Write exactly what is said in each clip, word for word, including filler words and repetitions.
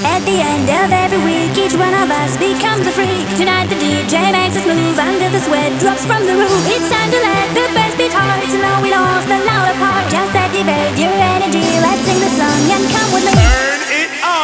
At the end of every week, each one of us becomes a freak. Tonight the D J makes us move until the sweat drops from the roof. It's time to let the bass beat hard, so now we lost the louder part. Just activate your energy, let's sing the song and come with me. Turn it up.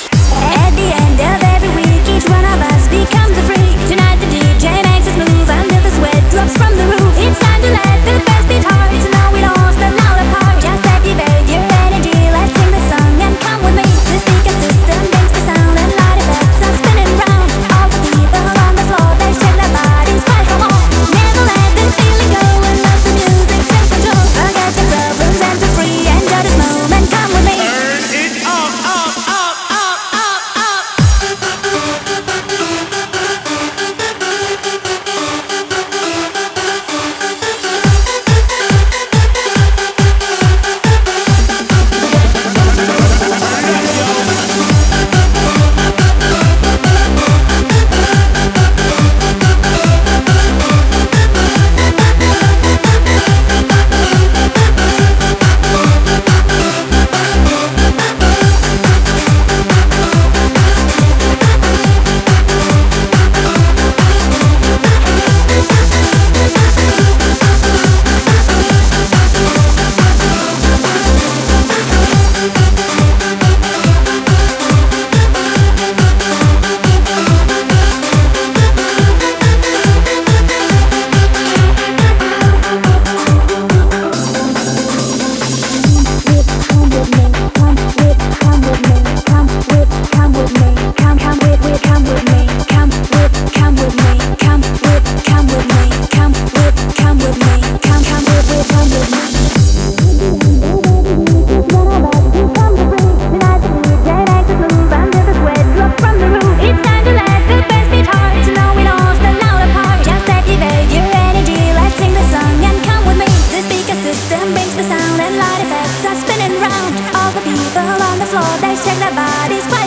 At the end of every week, each one of us becomes a freak. Tonight the D J makes us move until the sweat drops from the roof. It's time to let the bass beat hard, so now we lost the louder part. Just activate your energy, let's sing the song and come with me. The speaker system makes the sound and light effects are spinning round. All the people on the floor, they shake their bodies, fight for more. Never let this feeling go and let the music take control. Forget your problems and feel free, enjoy this moment, come with me. Turn it up, up, up, up, up, up. Brings the sound and light effects are spinning round. All the people on the floor, they shake their bodies.